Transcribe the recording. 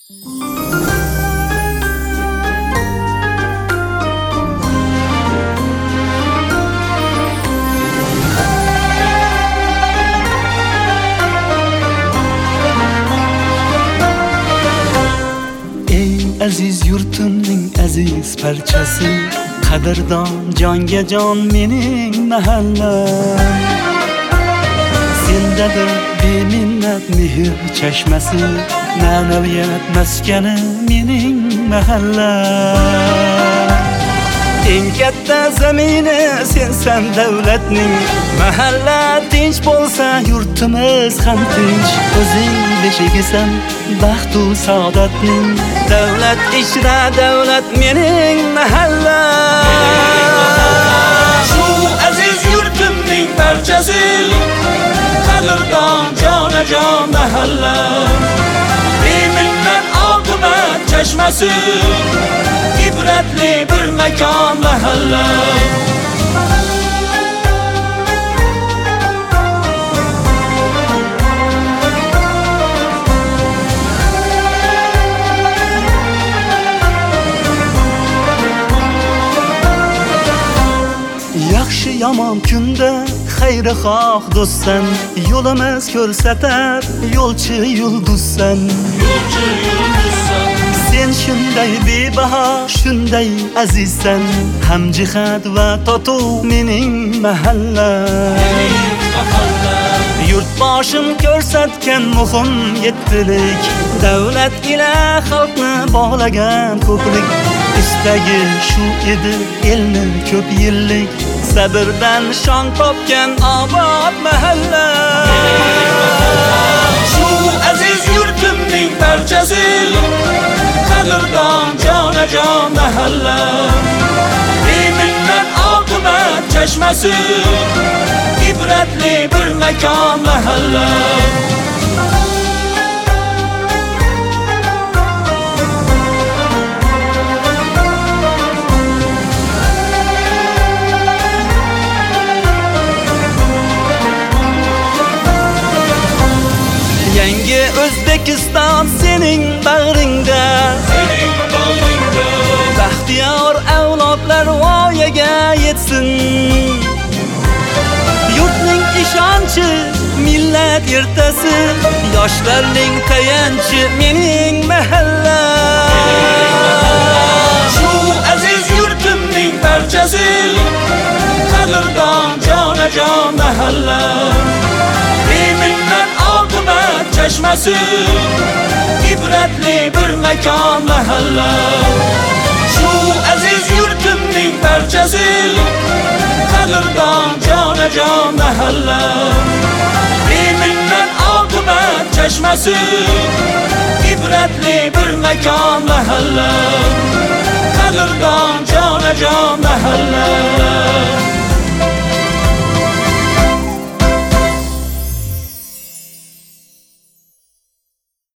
Aziz yurtimning aziz parchasi, qadrdon jonga jon mening mahallam. Sendadir beminnat mehr chashmasi, ma'naviyat maskani mening mahallam. Eng katta zamini sensan davlatning, mahalla tinch bo'lsa yurtimiz ham tinch. O'zing beshigisan baxt u saodatning, davlat ichra davlat mening mahallam. Shu aziz yurtimning parchasi, qadrdon jonajon mahallam. Beminnat oqibat chashmasi, ibratli bir makon mahallam. Yaxshi yomon kunda xayri xoh do'stsan, yo'limiz ko'rsatar yo'lchi yulduzsan. Sen shunday bebaho, shunday azizsan, hamjihat va totuv mening mahallam. Yurtboshim ko'rsatgan muhim yettilik, davlat ila xalqni bog'lagan ko'prik. Istagi shu edi elni ko'p yillik, sabrdan shon topgan obod mahalla. Shu aziz yurtimning parchasi, qadrdon jonajon mahallam. Beminnat oqibat chashmasi, ibratli bir makon mahallam. Yangi O'zbekiston sening bag'ringda, baxtiyor avlodlar voyaga yetsin. Yurtning ishonchi, millat ertasi, yoshlarning tayanchi mening mahallam. Shu aziz yurtimning parchasi, qadrdon jonajon mahallam. Beminnat oqibat chashmasi, ibratli bir makon mahallam. Shu aziz yurtimning parchasi, qadrdon jonajon mahallam. Beminnat oqibat chashmasi, ibratli bir makon mahallam. Qadrdon jonajon mahallam.